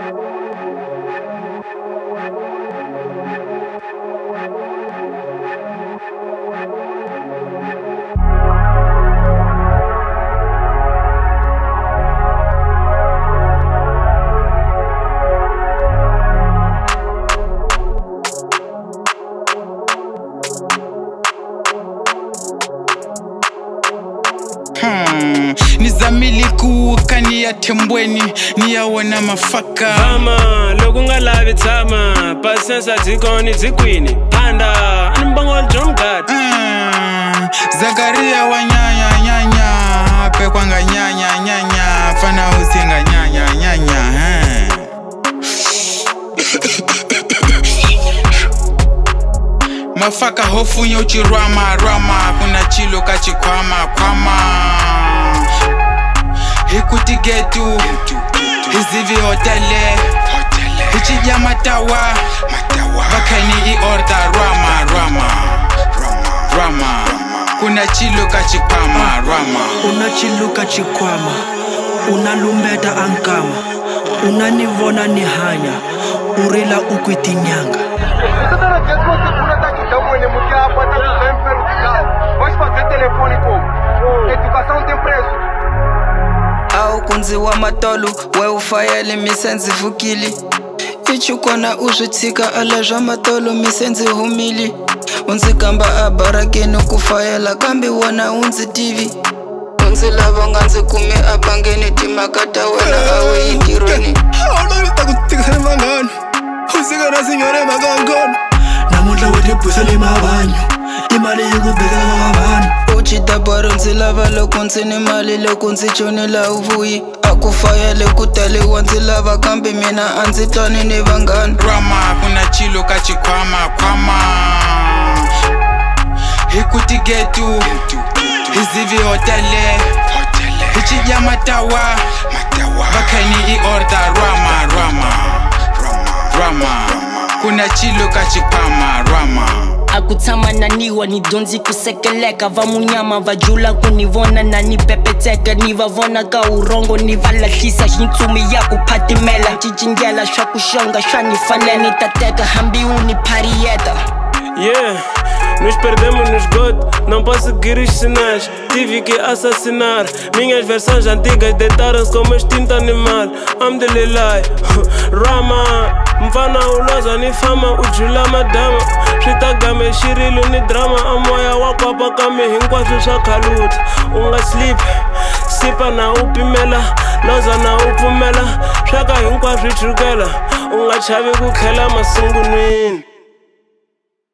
Nizamili kani ya tembweni niyawona mafaka Vama, loku nga lavi tama Pasensa zikoni zikwini Panda, animbangol drum guard Zakaria wa nyanya Pe kwanga nyanya Fana usinga nyanya Mafaka hofu nyochi rama Kuna chilo kachi kwama Hikuti getu Hizivi hotele Hichija matawa Bakani iorda rama Kuna chiluka chikwama Una chiluka chikwama Unalumbeta ankama Unanivona nihanya Urila ukwitinyanga Au kunzi wa matolu we ufayele misenzi vukili Ichukona ushitika alaja matolu misenzi humili Unzi kamba abarakeni kufayela kambi wana unzi TV Unzi lava nganzi kumi abangeni timakata wena awe indironi Haula utakutika sana mangano Usika na sinyore magangano Namundla wete pusali mabanyo Imali yukubeka wabano Uchitabaru nzi lava loku nzi ni mali loku nzi choni la uvui Akufayele kutali wanzi lava kambi mina anzi tani ni vangano Rama kuna chilo kachi kwama Hikuti getu Hizivi hotele Hichija matawa Bakani iorda rama Kuna chilo kachi rama Akutama naniwa ni donzi kusekeleka Vamunyama vajula kunivona na nipepeteka Nivavona ka urongo nivalashisa Hintumi ya kupatimela Chijingela shwa kushonga shwa nifane Nitateka hambi uniparieta Yeah, nos perdemos nos God, não posso seguir os sinais. Tive que assassinar. Minhas versões antigas deitaram-se como extinto animal. Alhamdulillah, Rama, mfana uloza ni fama, ujula madama. Shitagame shirilu ni drama, amoya wakwapa kame hinkwasho shakaluta. Unga sleep, sipa na upimela, loza na upumela. Shaka hinkwasho chukela, unga chavi kukhela masungunwini.